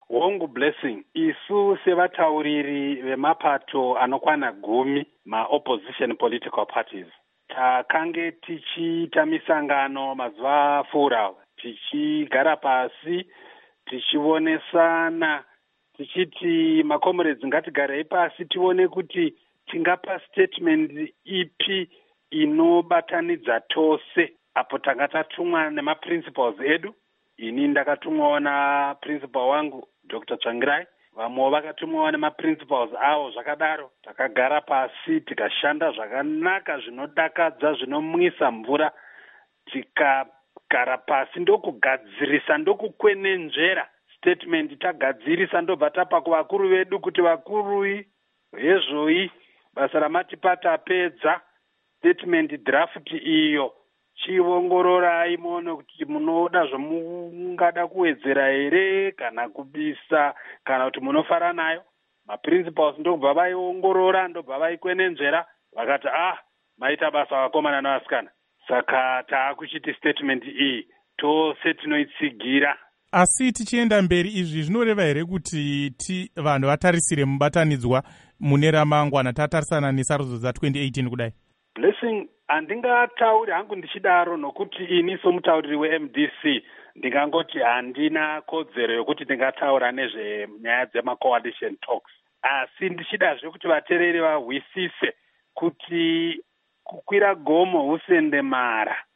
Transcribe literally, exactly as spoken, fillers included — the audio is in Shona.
Hongu Blessing, isu sevatauriri vemapato anokwana gumi ma-opposition political parties takange tichiita misangano mazuva apfuura tichigara pasi tichionesana tichiti makomrades ngatigarei pasi tione kuti tingapa statement ipi inobatanidza tose. Apo tanga tatumwa nemaprincipals edu, ini ndakatumwawo naprincipal wangu Doctor Tsvangirai, vamwe vakatumwawo nemaprincipals avo. Zvakadaro takagara pasi tikashanda zvakanaka zvinodakadza zvinomwisa mvura, tikagara pasi ndokugadzirisa ndokukwenenzvera statement tagadzirisa ndobva tapa kuvakuru vedu kuti vakurui hezvoi basa ramatipa tapedza statement draft iyo chiongororai muone kuti munoda zvamungada kuwedzera here kana kubisa kana kuti munofara nayo. Maprincipals ndobva vaiongorora ndobva vaikwenenzvera vakati ah maita basa vakomana navasikana, saka taakuchiti statement iyi tose tinoitsigira. Asi tichienda mberi, izvi zvinoreva here kuti ti vanhu vatarisire mubatanidzwa mune ramangwana tatarisana nesarudzo dza twenty eighteen kudai? Blessing, handingatauri hangu ndichidaro nokuti ini somutauriri we-M D C ndingangoti handina kodzero yokuti ndingataura nezvenyaya dzema-coalition talks. Asi ndichidazve kuti vateereri vahwisise kuti kukwira gomo husende mara.